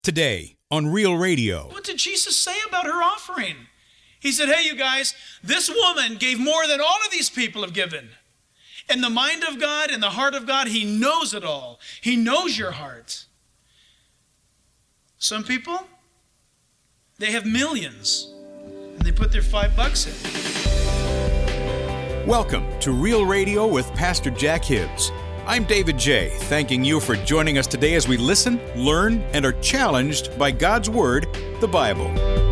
Today on Real Radio. What did Jesus say about her offering? He said, hey, you guys, this woman gave more than all of these people have given. In the mind of God, in the heart of God, He knows it all. He knows your heart. Some people, they have millions, and they put their $5 in. Welcome to Real Radio with Pastor Jack Hibbs. I'm David J., thanking you for joining us today as we listen, learn, and are challenged by God's Word, the Bible.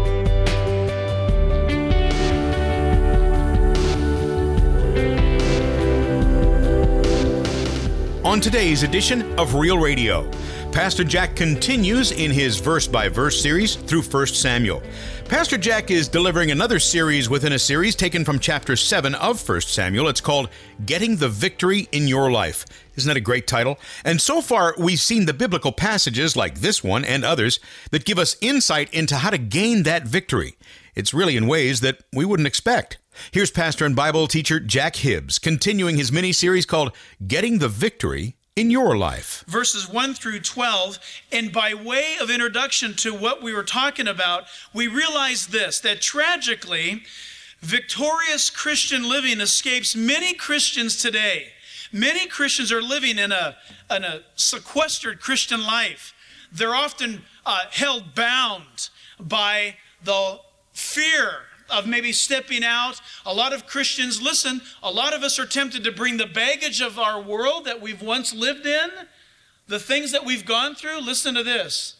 On today's edition of Real Radio, Pastor Jack continues in his verse-by-verse series through 1 Samuel. Pastor Jack is delivering another series within a series taken from chapter 7 of 1 Samuel. It's called Getting the Victory in Your Life. Isn't that a great title? And so far, we've seen the biblical passages like this one and others that give us insight into how to gain that victory. It's really in ways that we wouldn't expect. Here's pastor and Bible teacher Jack Hibbs continuing his mini-series called Getting the Victory in Your Life. Verses 1 through 12, and by way of introduction to what we were talking about, we realize this, that tragically, victorious Christian living escapes many Christians today. Many Christians are living in a sequestered Christian life. They're often held bound by the fear of maybe stepping out. A lot of Christians, listen, a lot of us are tempted to bring the baggage of our world that we've once lived in, the things that we've gone through. Listen to this.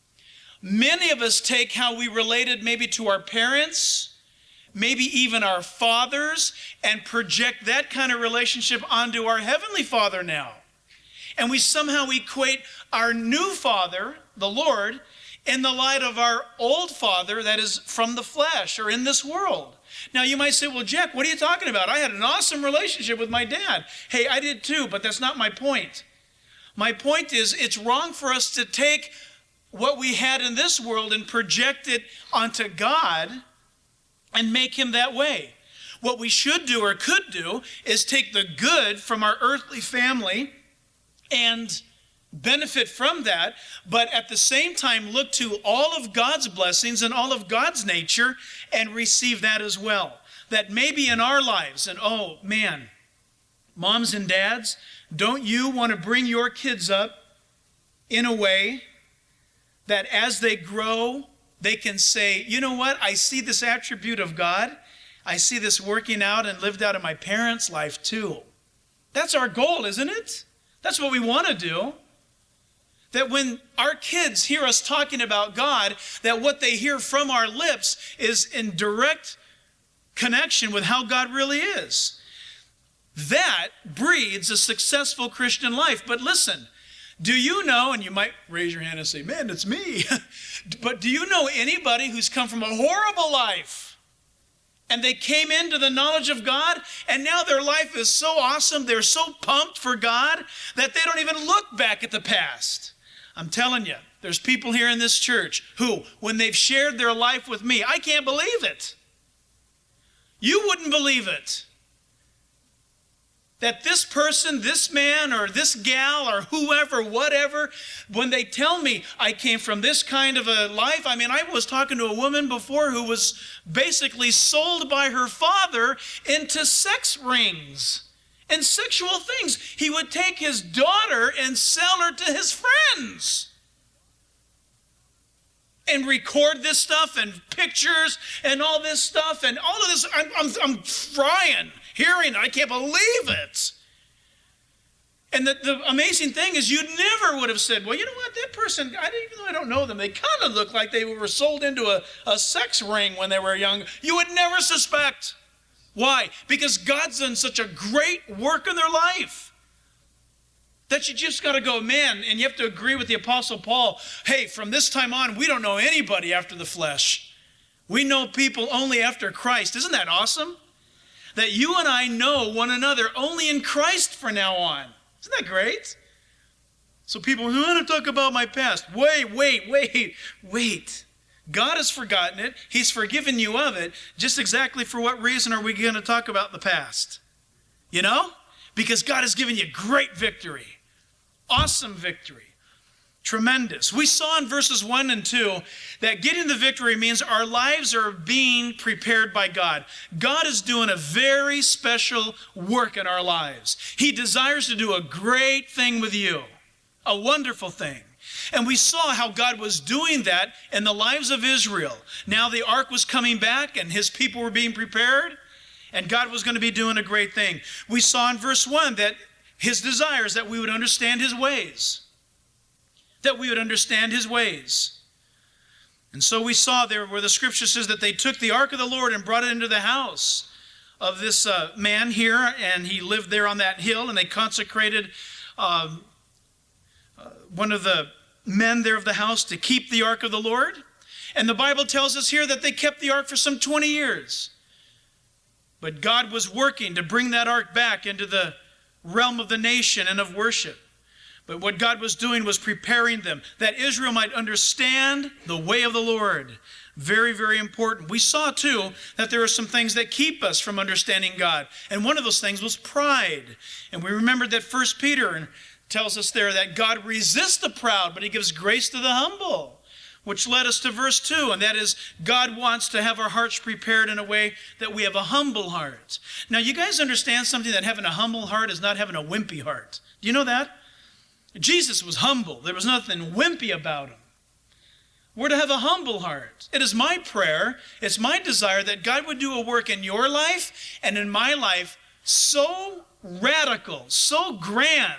Many of us take how we related maybe to our parents, maybe even our fathers, and project that kind of relationship onto our Heavenly Father now. And we somehow equate our new Father, the Lord, in the light of our old father that is from the flesh or in this world. Now you might say, well, Jack, what are you talking about? I had an awesome relationship with my dad. Hey, I did too, but that's not my point. My point is it's wrong for us to take what we had in this world and project it onto God and make Him that way. What we should do or could do is take the good from our earthly family and benefit from that, but at the same time look to all of God's blessings and all of God's nature and receive that as well. That maybe in our lives, and oh man, moms and dads, don't you want to bring your kids up in a way that as they grow, they can say, you know what, I see this attribute of God. I see this working out and lived out in my parents' life too. That's our goal, isn't it? That's what we want to do. That when our kids hear us talking about God, that what they hear from our lips is in direct connection with how God really is. That breeds a successful Christian life. But listen, do you know, and you might raise your hand and say, man, it's me. But do you know anybody who's come from a horrible life and they came into the knowledge of God and now their life is so awesome, they're so pumped for God that they don't even look back at the past? I'm telling you, there's people here in this church who, when they've shared their life with me, I can't believe it. You wouldn't believe it. That this person, this man, or this gal, or whoever, whatever, when they tell me I came from this kind of a life, I mean, I was talking to a woman before who was basically sold by her father into sex rings and sexual things. He would take his daughter and sell her to his friends and record this stuff and pictures and all this stuff and all of this. I'm frying, hearing it. I can't believe it. And the amazing thing is you never would have said, well, you know what, that person, even though I don't know them, they kind of look like they were sold into a sex ring when they were young. You would never suspect. Why? Because God's done such a great work in their life that you just got to go, man, and you have to agree with the Apostle Paul. Hey, from this time on, we don't know anybody after the flesh. We know people only after Christ. Isn't that awesome? That you and I know one another only in Christ from now on. Isn't that great? So people want to talk about my past. Wait. God has forgotten it. He's forgiven you of it. Just exactly for what reason are we going to talk about the past? You know? Because God has given you great victory. Awesome victory. Tremendous. We saw in verses 1 and 2 that getting the victory means our lives are being prepared by God. God is doing a very special work in our lives. He desires to do a great thing with you, a wonderful thing. And we saw how God was doing that in the lives of Israel. Now the ark was coming back and his people were being prepared, and God was going to be doing a great thing. We saw in verse 1 that his desire is that we would understand his ways. That we would understand his ways. And so we saw there where the scripture says that they took the ark of the Lord and brought it into the house of this man here, and he lived there on that hill, and they consecrated one of the men there of the house to keep the ark of the Lord. And the Bible tells us here that they kept the ark for some 20 years. But God was working to bring that ark back into the realm of the nation and of worship. But what God was doing was preparing them, that Israel might understand the way of the Lord. Very, very important. We saw, too, that there are some things that keep us from understanding God. And one of those things was pride. And we remembered that 1 Peter tells us there that God resists the proud, but he gives grace to the humble. Which led us to verse 2, and that is God wants to have our hearts prepared in a way that we have a humble heart. Now, you guys understand something, that having a humble heart is not having a wimpy heart. Do you know that? Jesus was humble. There was nothing wimpy about him. We're to have a humble heart. It is my prayer, it's my desire that God would do a work in your life and in my life so radical, so grand,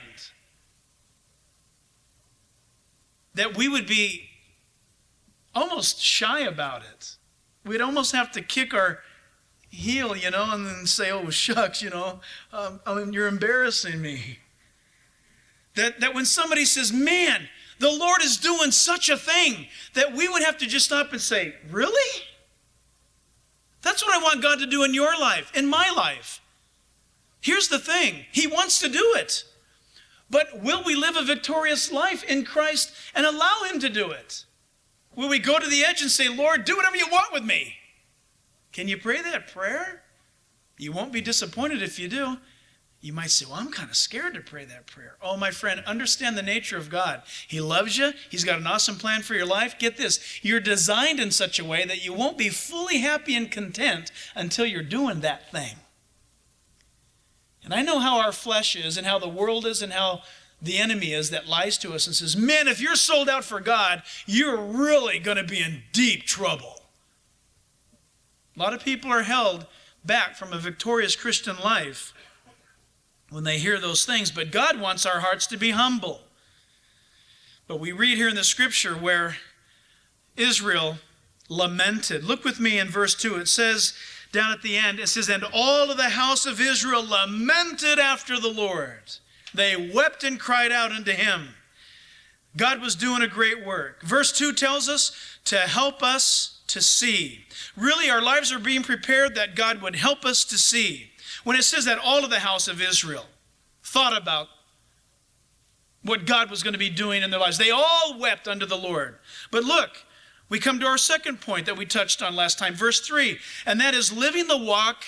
that we would be almost shy about it. We'd almost have to kick our heel, and then say, oh, shucks, you're embarrassing me. That when somebody says, man, the Lord is doing such a thing, that we would have to just stop and say, really? That's what I want God to do in your life, in my life. Here's the thing. He wants to do it. But will we live a victorious life in Christ and allow him to do it? Will we go to the edge and say, Lord, do whatever you want with me? Can you pray that prayer? You won't be disappointed if you do. You might say, well, I'm kind of scared to pray that prayer. Oh, my friend, understand the nature of God. He loves you. He's got an awesome plan for your life. Get this. You're designed in such a way that you won't be fully happy and content until you're doing that thing. And I know how our flesh is and how the world is and how the enemy is that lies to us and says, man, if you're sold out for God, you're really going to be in deep trouble. A lot of people are held back from a victorious Christian life when they hear those things, but God wants our hearts to be humble. But we read here in the scripture where Israel lamented. Look with me in verse 2. It says down at the end, it says, and all of the house of Israel lamented after the Lord. They wept and cried out unto him. God was doing a great work. Verse 2 tells us to help us to see. Really, our lives are being prepared that God would help us to see. When it says that all of the house of Israel thought about what God was going to be doing in their lives, they all wept unto the Lord. But look, we come to our second point that we touched on last time, verse 3, and that is living the walk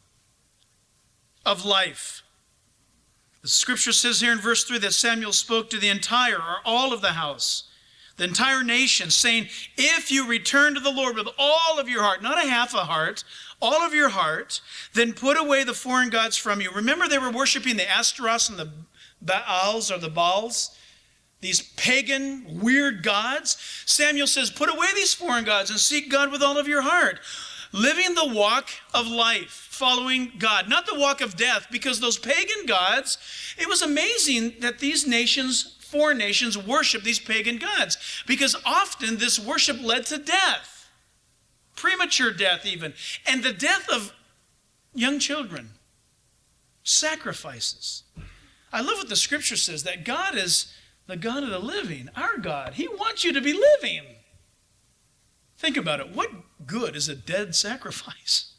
of life. The scripture says here in verse 3 that Samuel spoke to the entire or all of the house, the entire nation, saying, if you return to the Lord with all of your heart, not a half a heart, all of your heart, then put away the foreign gods from you. Remember, they were worshiping the Ashtaroth and the Baals or the Baals, these pagan, weird gods. Samuel says, put away these foreign gods and seek God with all of your heart. Living the walk of life, following God, not the walk of death, because those pagan gods, it was amazing that these nations, foreign nations, worship these pagan gods, because often this worship led to death. Premature death even, and the death of young children, sacrifices. I love what the scripture says, that God is the God of the living, our God. He wants you to be living. Think about it. What good is a dead sacrifice?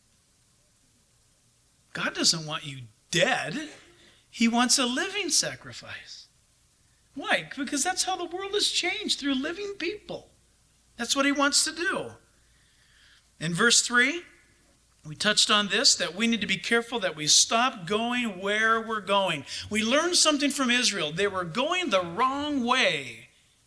God doesn't want you dead. He wants a living sacrifice. Why? Because that's how the world has changed, through living people. That's what he wants to do. In verse 3, we touched on this, that we need to be careful that we stop going where we're going. We learned something from Israel. They were going the wrong way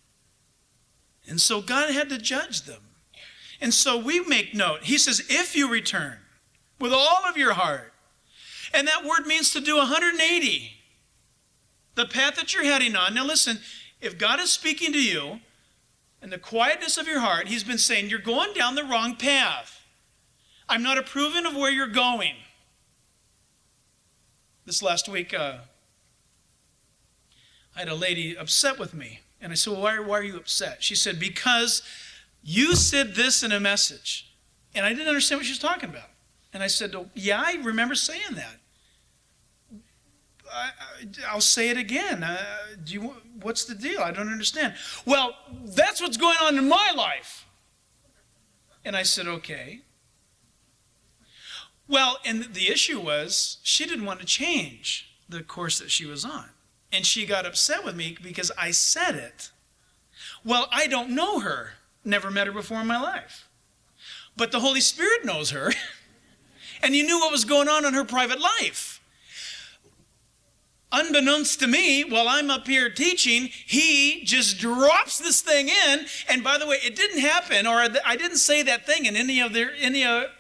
And so God had to judge them. And so we make note. He says, if you return with all of your heart, and that word means to do 180. The path that you're heading on. Now listen, if God is speaking to you in the quietness of your heart, he's been saying, you're going down the wrong path. I'm not approving of where you're going. This last week, I had a lady upset with me. And I said, well, why are you upset? She said, because you said this in a message. And I didn't understand what she was talking about. And I said, oh, yeah, I remember saying that. I'll say it again. What's the deal? I don't understand. Well, that's what's going on in my life. And I said, okay. Well, and the issue was she didn't want to change the course that she was on. And she got upset with me because I said it. Well, I don't know her. Never met her before in my life. But the Holy Spirit knows her. And he knew what was going on in her private life. Unbeknownst to me, while I'm up here teaching, he just drops this thing in. And by the way, it didn't happen, or I didn't say that thing in any of the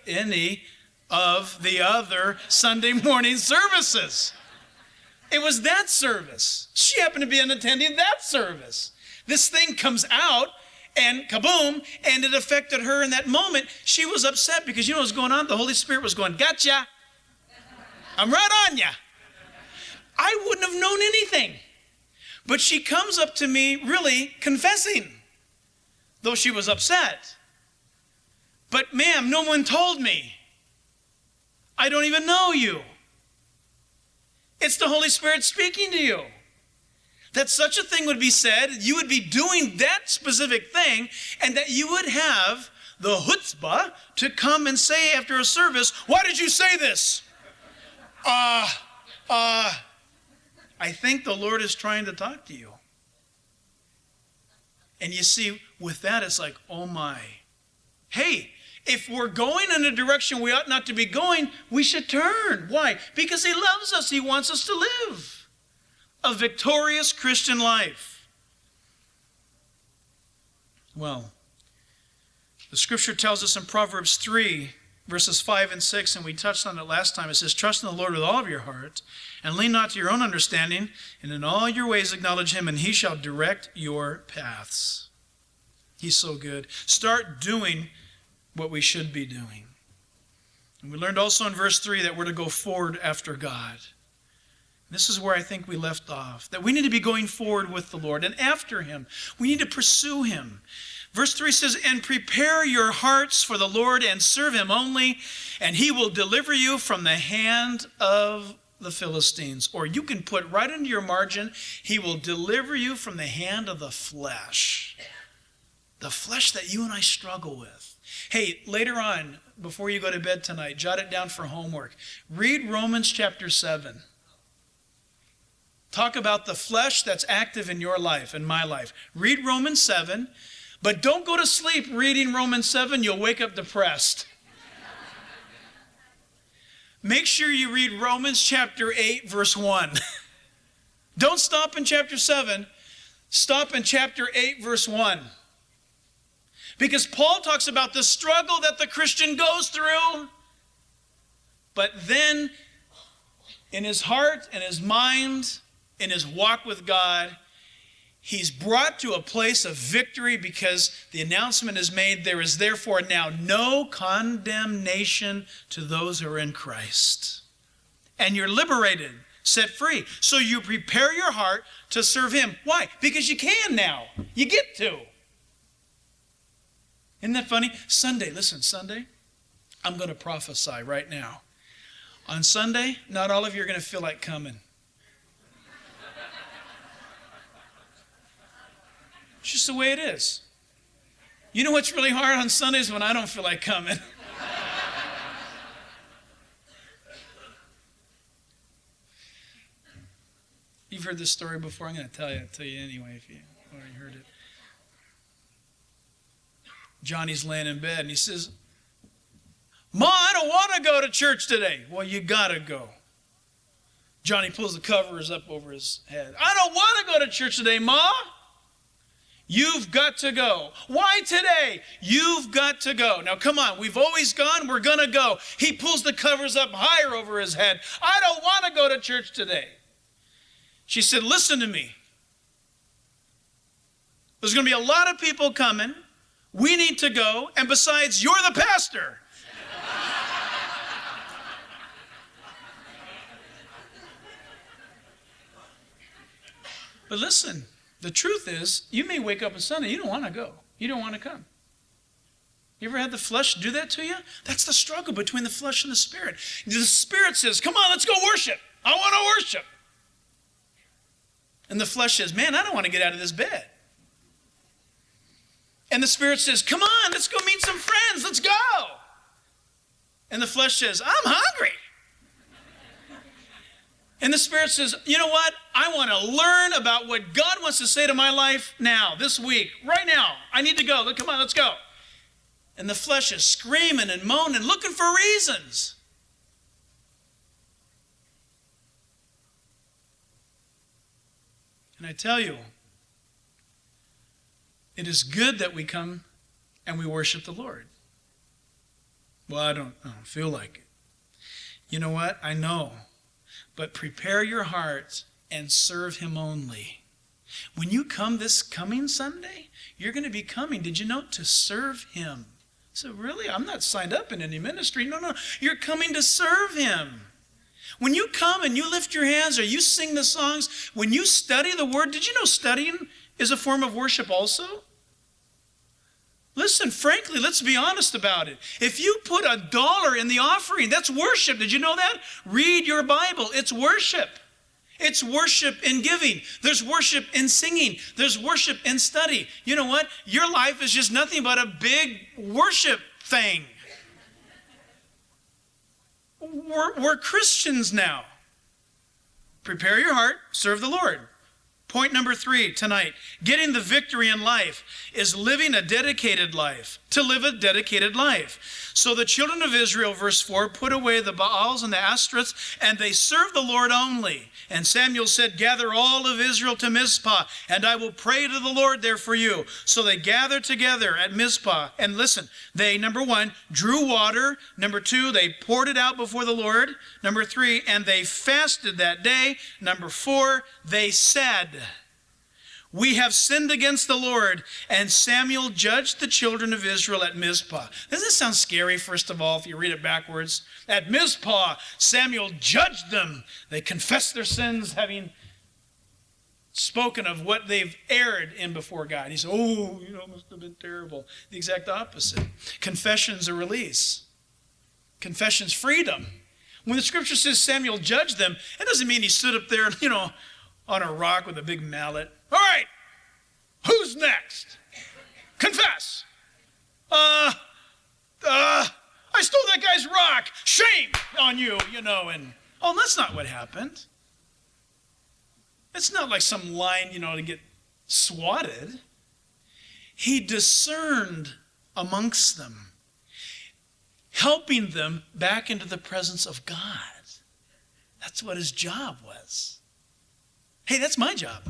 other Sunday morning services. It was that service. She happened to be attending that service. This thing comes out, and kaboom, and it affected her in that moment. She was upset because you know what's going on? The Holy Spirit was going, gotcha. I'm right on ya. I wouldn't have known anything. But she comes up to me really confessing, though she was upset. But ma'am, no one told me. I don't even know you. It's the Holy Spirit speaking to you. That such a thing would be said, you would be doing that specific thing, and that you would have the chutzpah to come and say after a service, why did you say this? I think the Lord is trying to talk to you. And you see, with that, it's like, oh my. Hey, if we're going in a direction we ought not to be going, we should turn. Why? Because he loves us. He wants us to live a victorious Christian life. Well, the scripture tells us in Proverbs 3, verses 5 and 6, and we touched on it last time. It says, trust in the Lord with all of your heart, and lean not to your own understanding, and in all your ways acknowledge him, and he shall direct your paths. He's so good. Start doing what we should be doing. And we learned also in verse 3 that we're to go forward after God. This is where I think we left off, that we need to be going forward with the Lord and after him. We need to pursue him. Verse 3 says, and prepare your hearts for the Lord and serve him only, and he will deliver you from the hand of the Philistines. Or you can put right into your margin, he will deliver you from the hand of the flesh. The flesh that you and I struggle with. Hey, later on, before you go to bed tonight, jot it down for homework. Read Romans chapter 7. Talk about the flesh that's active in your life, in my life. Read Romans 7. But don't go to sleep reading Romans 7. You'll wake up depressed. Make sure you read Romans chapter 8, verse 1. Don't stop in chapter 7. Stop in chapter 8, verse 1. Because Paul talks about the struggle that the Christian goes through. But then, in his heart and his mind, in his walk with God, he's brought to a place of victory because the announcement is made, there is therefore now no condemnation to those who are in Christ. And you're liberated, set free. So you prepare your heart to serve him. Why? Because you can now. You get to. Isn't that funny? Sunday, listen, Sunday, I'm going to prophesy right now. On Sunday, not all of you are going to feel like coming. It's just the way it is. You know what's really hard on Sundays? When I don't feel like coming. You've heard this story before. I'm going to tell you anyway if you already heard it. Johnny's laying in bed and he says, Ma, I don't want to go to church today. Well, you got to go. Johnny pulls the covers up over his head. I don't want to go to church today, Ma. You've got to go. Why today? You've got to go. Now come on, we've always gone, we're going to go. He pulls the covers up higher over his head. I don't want to go to church today. She said, listen to me. There's going to be a lot of people coming. We need to go. And besides, you're the pastor. But listen, the truth is, you may wake up on Sunday, you don't want to go. You don't want to come. You ever had the flesh do that to you? That's the struggle between the flesh and the spirit. The spirit says, come on, let's go worship. I want to worship. And the flesh says, man, I don't want to get out of this bed. And the spirit says, come on, let's go meet some friends. Let's go. And the flesh says, I'm hungry. And the spirit says, you know what? I want to learn about what God wants to say to my life now, this week, right now. I need to go. Come on, let's go. And the flesh is screaming and moaning, looking for reasons. And I tell you, it is good that we come and we worship the Lord. Well, I don't feel like it. You know what? I know. But prepare your heart and serve him only. When you come this coming Sunday, you're going to be coming, did you know, to serve him. So really, I'm not signed up in any ministry. No. You're coming to serve him. When you come and you lift your hands or you sing the songs, when you study the word, did you know studying is a form of worship also? Listen, frankly, let's be honest about it. If you put $1 in the offering, that's worship. Did you know that? Read your Bible. It's worship. It's worship in giving. There's worship in singing. There's worship in study. You know what? Your life is just nothing but a big worship thing. We're Christians now. Prepare your heart, serve the Lord. Point number 3 tonight, getting the victory in life is living a dedicated life, to live a dedicated life. So the children of Israel, verse 4, put away the Baals and the Ashtoreths, and they served the Lord only. And Samuel said, gather all of Israel to Mizpah, and I will pray to the Lord there for you. So they gathered together at Mizpah. And listen, they, number 1, drew water. Number 2, they poured it out before the Lord. Number 3, and they fasted that day. Number 4, they said, we have sinned against the Lord. And Samuel judged the children of Israel at Mizpah. Doesn't this sound scary, first of all, if you read it backwards? At Mizpah, Samuel judged them. They confessed their sins, having spoken of what they've erred in before God. He said, it must have been terrible. The exact opposite. Confession's a release. Confession's freedom. When the scripture says Samuel judged them, it doesn't mean he stood up there, on a rock with a big mallet. All right, who's next? Confess. I stole that guy's rock. Shame on you, and that's not what happened. It's not like some line, to get swatted. He discerned amongst them, helping them back into the presence of God. That's what his job was. Hey, that's my job.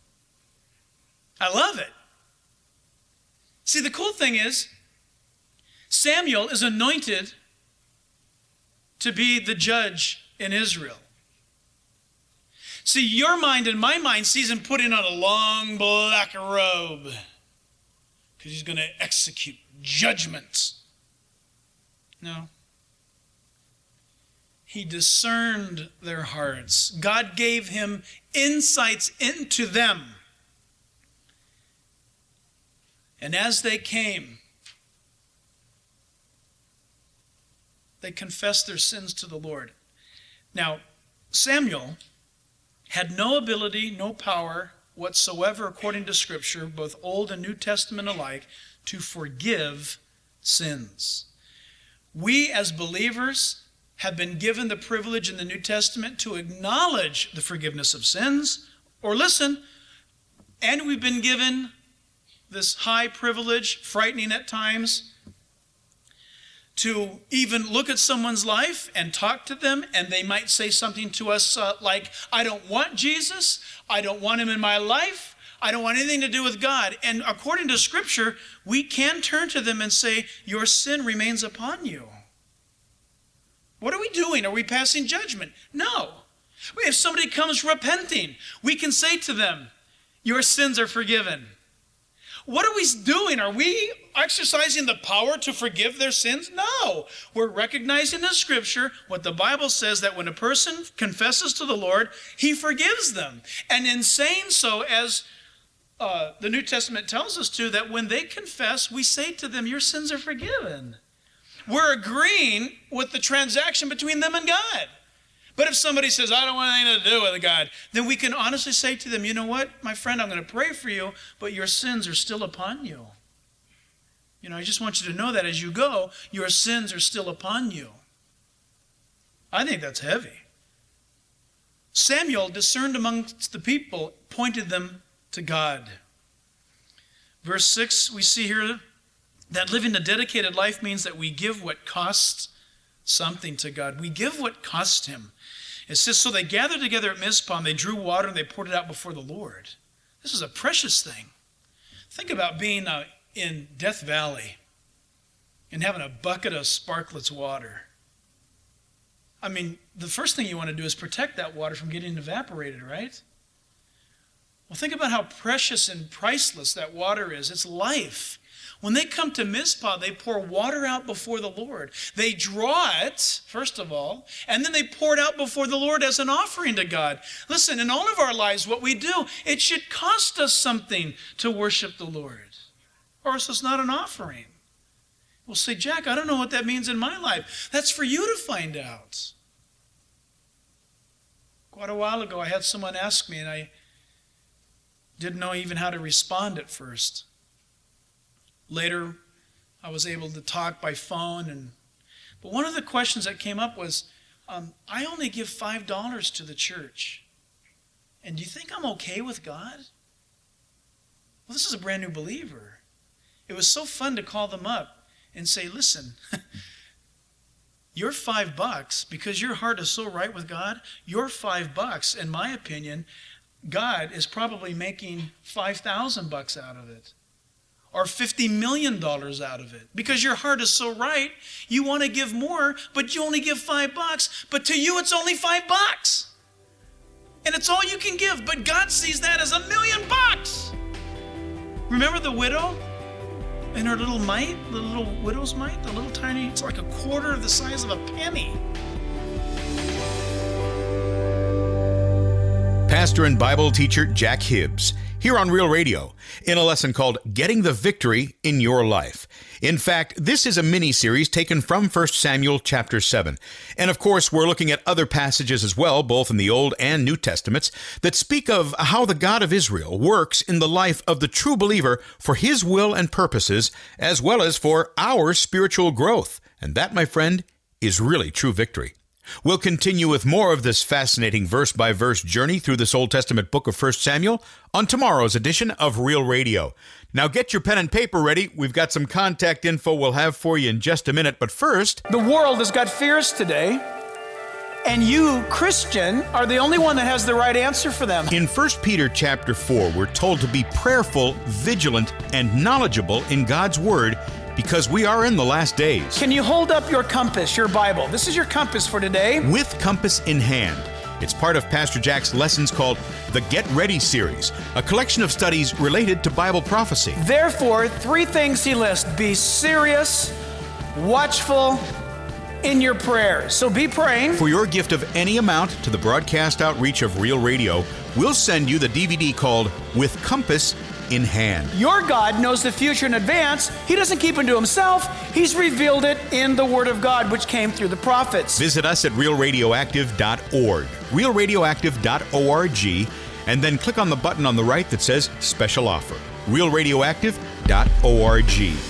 I love it. See, the cool thing is, Samuel is anointed to be the judge in Israel. See, your mind and my mind sees him putting on a long black robe because he's going to execute judgments. No. He discerned their hearts. God gave him insights into them. And as they came, they confessed their sins to the Lord. Now, Samuel had no ability, no power whatsoever, according to Scripture, both Old and New Testament alike, to forgive sins. We as believers have been given the privilege in the New Testament to acknowledge the forgiveness of sins, or listen, and we've been given this high privilege, frightening at times, to even look at someone's life and talk to them, and they might say something to us like, I don't want Jesus, I don't want him in my life, I don't want anything to do with God. And according to Scripture, we can turn to them and say, your sin remains upon you. What are we doing? Are we passing judgment? No. If somebody comes repenting, we can say to them, your sins are forgiven. What are we doing? Are we exercising the power to forgive their sins? No. We're recognizing in Scripture what the Bible says, that when a person confesses to the Lord, He forgives them. And in saying so, as the New Testament tells us to, that when they confess, we say to them, your sins are forgiven. We're agreeing with the transaction between them and God. But if somebody says, I don't want anything to do with God, then we can honestly say to them, you know what, my friend, I'm going to pray for you, but your sins are still upon you. You know, I just want you to know that as you go, your sins are still upon you. I think that's heavy. Samuel discerned amongst the people, pointed them to God. Verse 6, we see here that living a dedicated life means that we give what costs something to God. We give what cost Him. It says, so they gathered together at Mizpah, and they drew water, and they poured it out before the Lord. This is a precious thing. Think about being in Death Valley and having a bucket of Sparkletts water. I mean, the first thing you want to do is protect that water from getting evaporated, right? Well, think about how precious and priceless that water is. It's life. When they come to Mizpah, they pour water out before the Lord. They draw it, first of all, and then they pour it out before the Lord as an offering to God. Listen, in all of our lives, what we do, it should cost us something to worship the Lord, or else it's not an offering. We'll say, Jack, I don't know what that means in my life. That's for you to find out. Quite a while ago, I had someone ask me, and I didn't know even how to respond at first. Later, I was able to talk by phone, but one of the questions that came up was, I only give $5 to the church. And do you think I'm okay with God? Well, this is a brand new believer. It was so fun to call them up and say, listen, your $5, because your heart is so right with God, your $5, in my opinion, God is probably making $5,000 out of it. Or $50 million out of it. Because your heart is so right, you want to give more, but you only give $5. But to you, it's only $5. And it's all you can give. But God sees that as $1 million. Remember the widow and her little mite, the little widow's mite, the little tiny, it's like a quarter of the size of a penny. Pastor and Bible teacher Jack Hibbs, here on Real Radio, in a lesson called Getting the Victory in Your Life. In fact, this is a mini-series taken from 1 Samuel chapter 7. And of course, we're looking at other passages as well, both in the Old and New Testaments, that speak of how the God of Israel works in the life of the true believer for His will and purposes, as well as for our spiritual growth. And that, my friend, is really true victory. We'll continue with more of this fascinating verse-by-verse journey through this Old Testament book of 1 Samuel on tomorrow's edition of Real Radio. Now get your pen and paper ready. We've got some contact info we'll have for you in just a minute, but first... The world has got fears today, and you, Christian, are the only one that has the right answer for them. In 1 Peter chapter 4, we're told to be prayerful, vigilant, and knowledgeable in God's Word, because we are in the last days. Can you hold up your compass, your Bible? This is your compass for today. With compass in hand. It's part of Pastor Jack's lessons called the Get Ready series, a collection of studies related to Bible prophecy. Therefore, 3 things he lists. Be serious, watchful, in your prayers. So be praying. For your gift of any amount to the broadcast outreach of Real Radio, we'll send you the DVD called With Compass in Hand. Your God knows the future in advance. He doesn't keep it to himself. He's revealed it in the Word of God, which came through the prophets. Visit us at realradioactive.org, realradioactive.org, and then click on the button on the right that says Special Offer, realradioactive.org.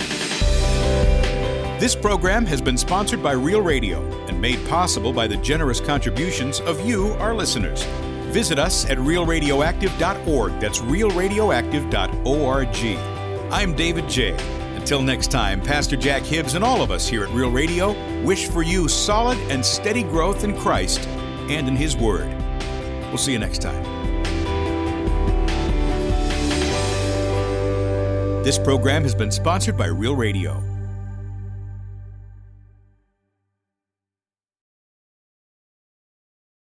This program has been sponsored by Real Radio and made possible by the generous contributions of you, our listeners. Visit us at realradioactive.org. That's realradioactive.org. I'm David J. Until next time, Pastor Jack Hibbs and all of us here at Real Radio wish for you solid and steady growth in Christ and in His Word. We'll see you next time. This program has been sponsored by Real Radio.